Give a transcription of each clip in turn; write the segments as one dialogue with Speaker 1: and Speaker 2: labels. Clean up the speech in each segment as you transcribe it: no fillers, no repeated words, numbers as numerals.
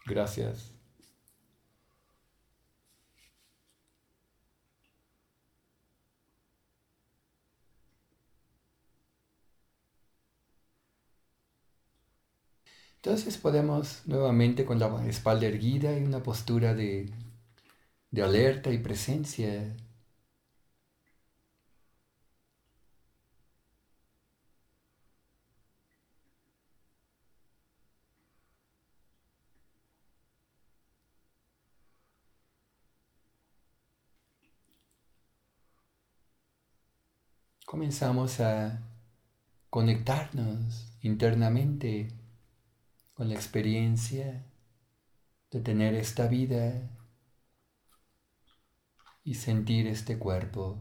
Speaker 1: Gracias. Entonces podemos nuevamente con la espalda erguida y una postura de alerta y presencia. Comenzamos a conectarnos internamente con la experiencia de tener esta vida y sentir este cuerpo.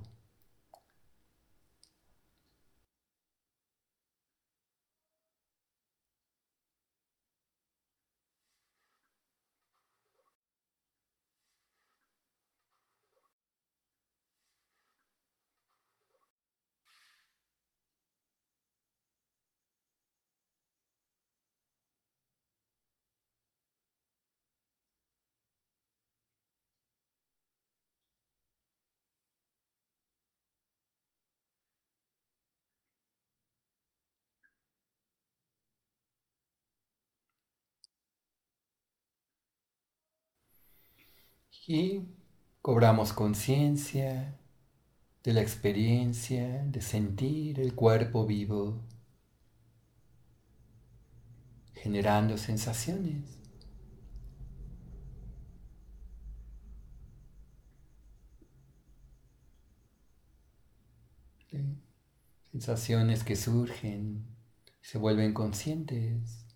Speaker 1: Y cobramos conciencia de la experiencia de sentir el cuerpo vivo, generando sensaciones. ¿Sí? Sensaciones que surgen, se vuelven conscientes.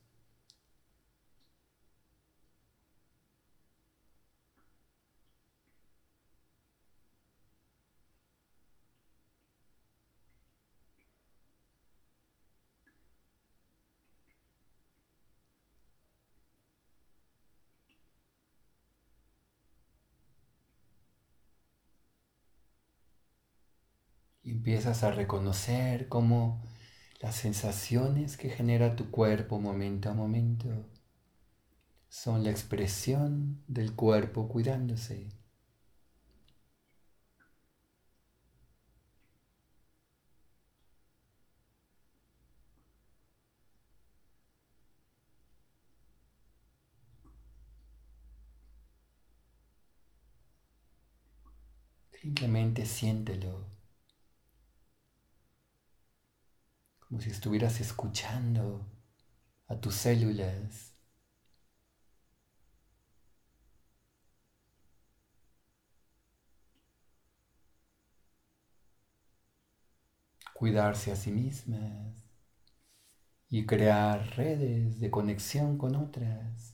Speaker 1: Y empiezas a reconocer cómo las sensaciones que genera tu cuerpo momento a momento son la expresión del cuerpo cuidándose. Simplemente siéntelo, como si estuvieras escuchando a tus células. Cuidarse a sí mismas y crear redes de conexión con otras.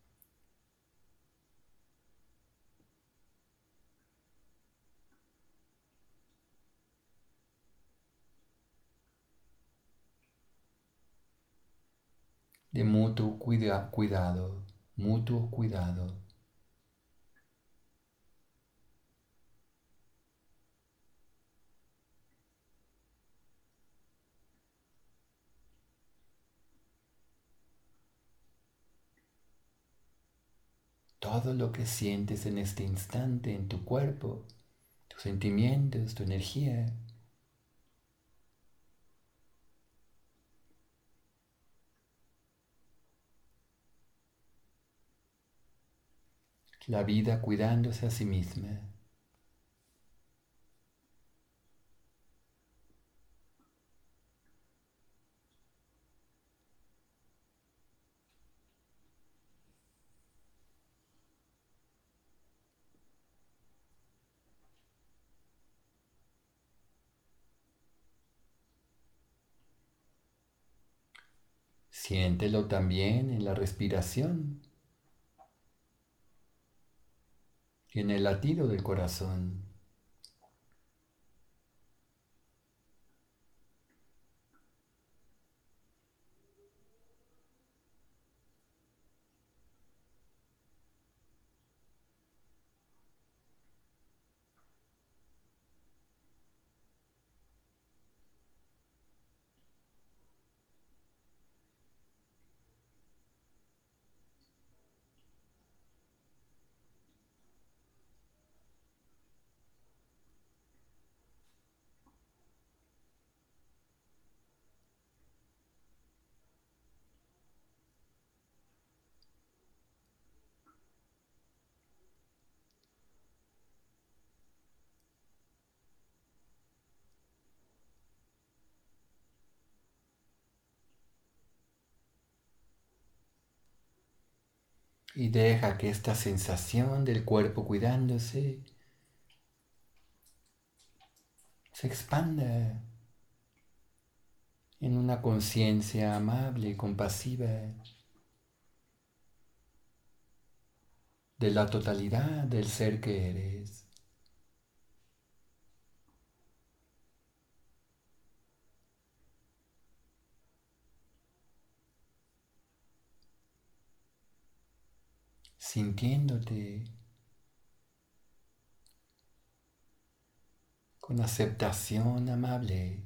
Speaker 1: De cuidado, mutuo cuidado. Todo lo que sientes en este instante en tu cuerpo, tus sentimientos, tu energía, la vida cuidándose a sí misma. Siéntelo también en la respiración y en el latido del corazón. Y deja que esta sensación del cuerpo cuidándose se expanda en una conciencia amable y compasiva de la totalidad del ser que eres. Sintiéndote con aceptación amable.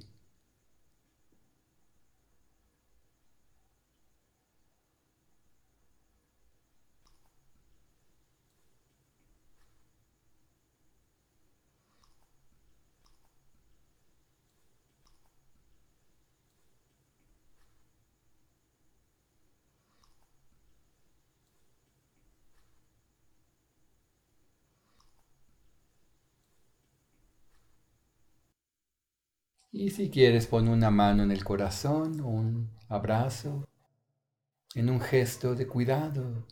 Speaker 1: Y si quieres, pon una mano en el corazón, un abrazo, en un gesto de cuidado.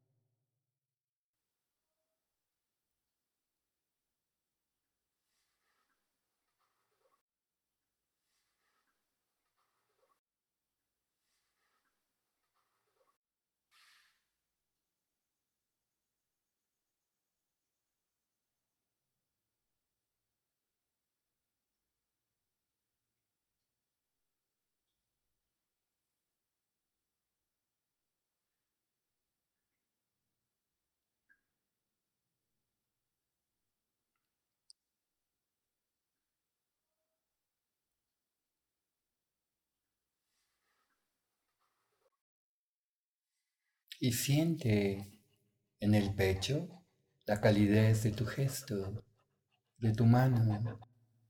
Speaker 1: Y siente en el pecho la calidez de tu gesto, de tu mano.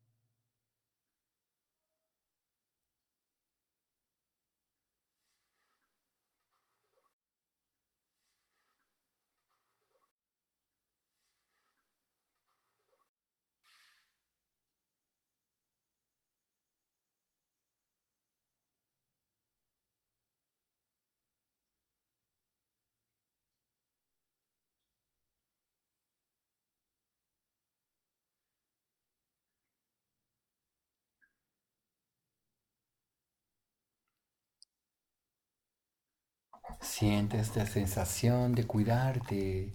Speaker 1: Siente esta sensación de cuidarte.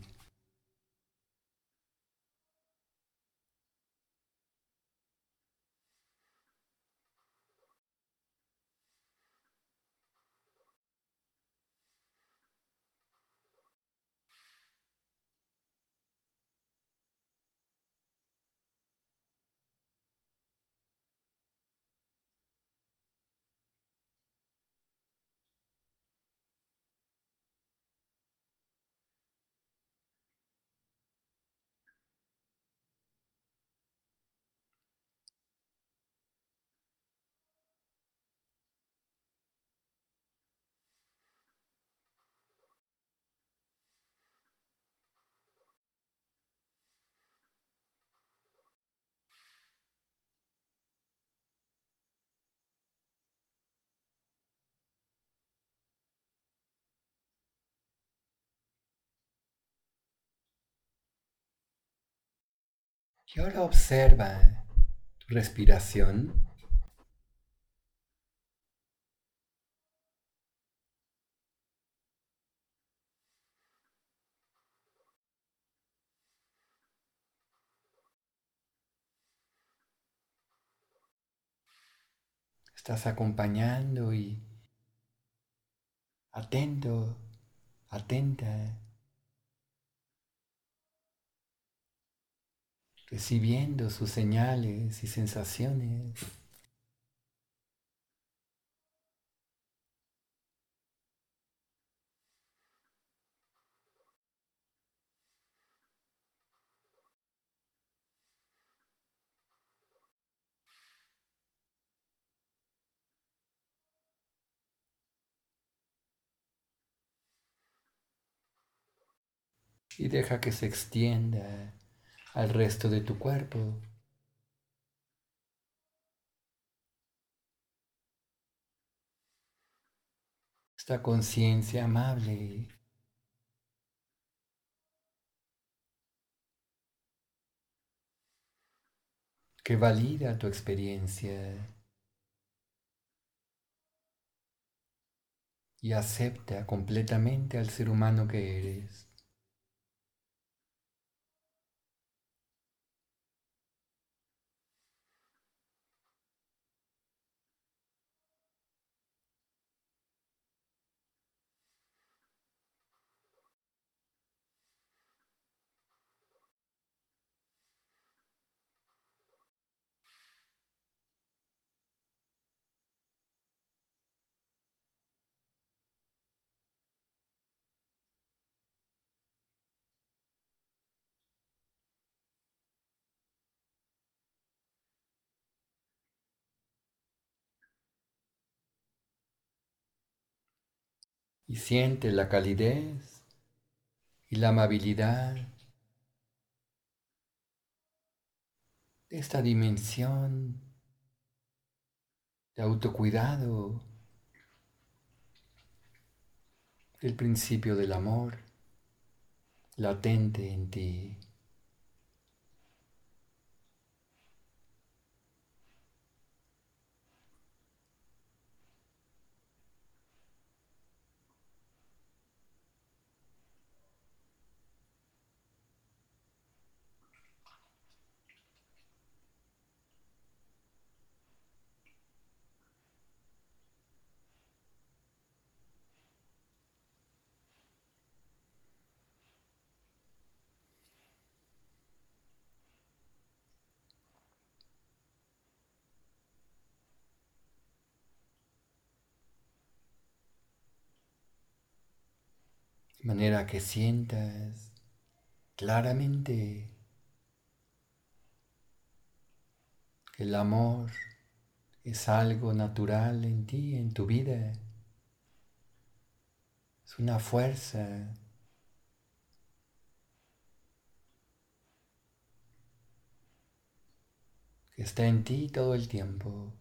Speaker 1: Y ahora observa tu respiración. Estás acompañando y atento, atenta, recibiendo sus señales y sensaciones. Y deja que se extienda al resto de tu cuerpo. Esta conciencia amable que valida tu experiencia y acepta completamente al ser humano que eres. Y siente la calidez y la amabilidad de esta dimensión de autocuidado, del principio del amor latente en ti. De manera que sientas claramente que el amor es algo natural en ti, en tu vida. Es una fuerza que está en ti todo el tiempo.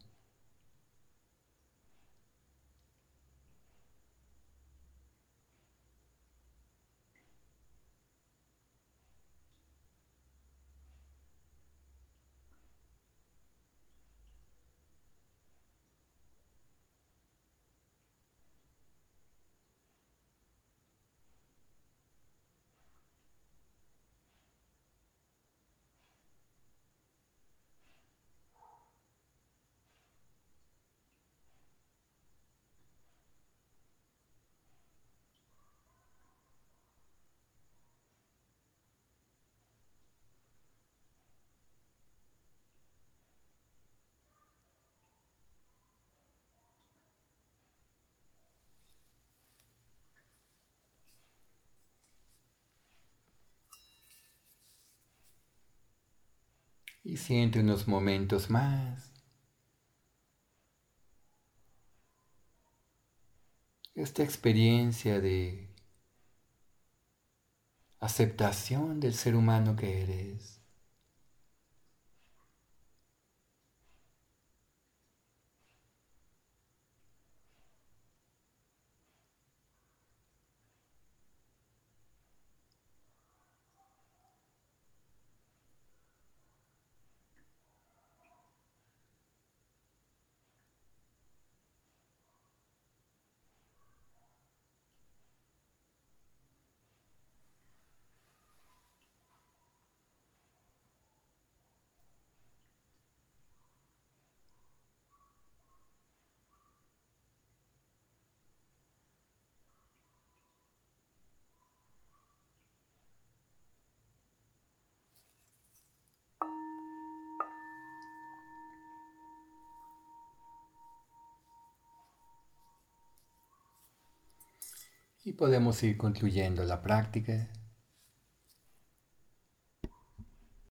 Speaker 1: Y siente unos momentos más esta experiencia de aceptación del ser humano que eres. Y podemos ir concluyendo la práctica.